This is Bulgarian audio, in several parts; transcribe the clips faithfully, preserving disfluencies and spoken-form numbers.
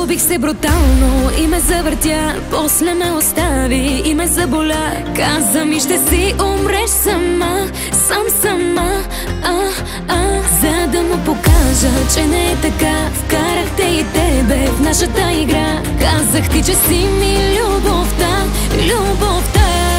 Влюбих се брутално и ме завъртя, после ме остави и ме заболя. Каза ми ще си умреш сама, сам сама, а, а. За да му покажа, че не е така, вкарахте и тебе в нашата игра. Казах ти, че си ми любовта, любовта.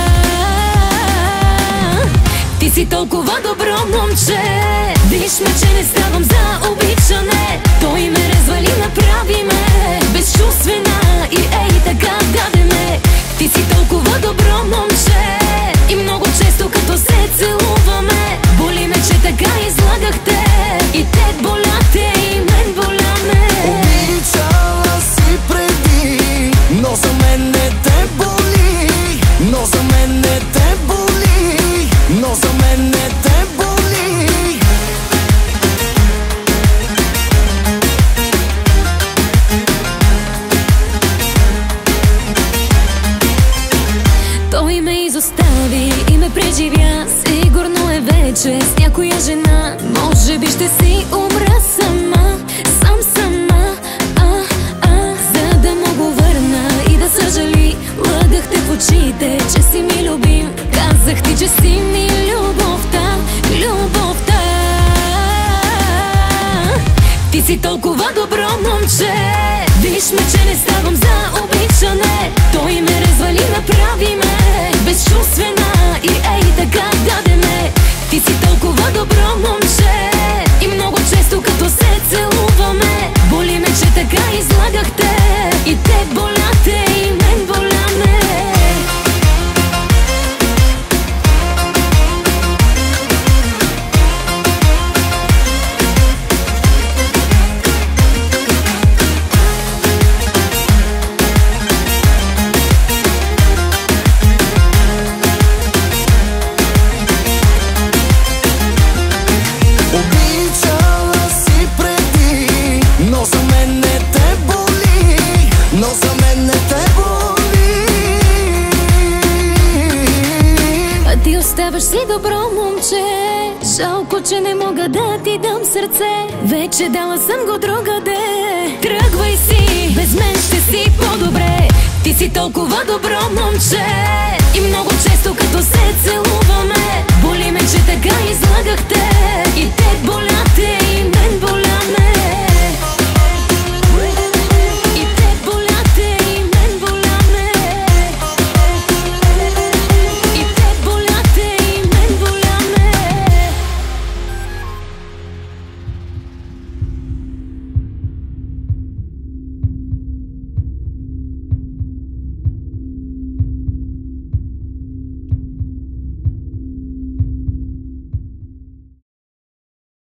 Ти си толкова добро момче, виж ме, че не ставам за обичане. Той ме развали, направи ме безчувствена и ей така даде ме. Ти си толкова добро момче и много често като се целуваме, боли ме, че така излагахте и те боляте и мен боляме. Обичала си преди, но за мен не те боли, но за мен не те боли, но за мен не те боли. Той ме изостави и ме преживя, сигурно е вече с някоя жена. Може би ще си умра сама, сам сама, а, а. За да му го върна и да съжали, лъгахте в очите, че си ми любим. Казах ти, че си ми любовта, любовта. Ти си толкова добро момче, виж ме, че не ставам за обичане. Той ме развали, направи ме безчувствена и ей така даде ме. Ти си толкова добро момче и много често като се целуваме, боли ме, че така излагахте и те боляте и мен боляме. Но за мен не те боли. А ти оставаш си добро момче, жалко, че не мога да ти дам сърце. Вече дала съм го другаде. Тръгвай си, без мен ще си по-добре. Ти си толкова добро момче и много често като се целуваме, боли ме, че така излагахте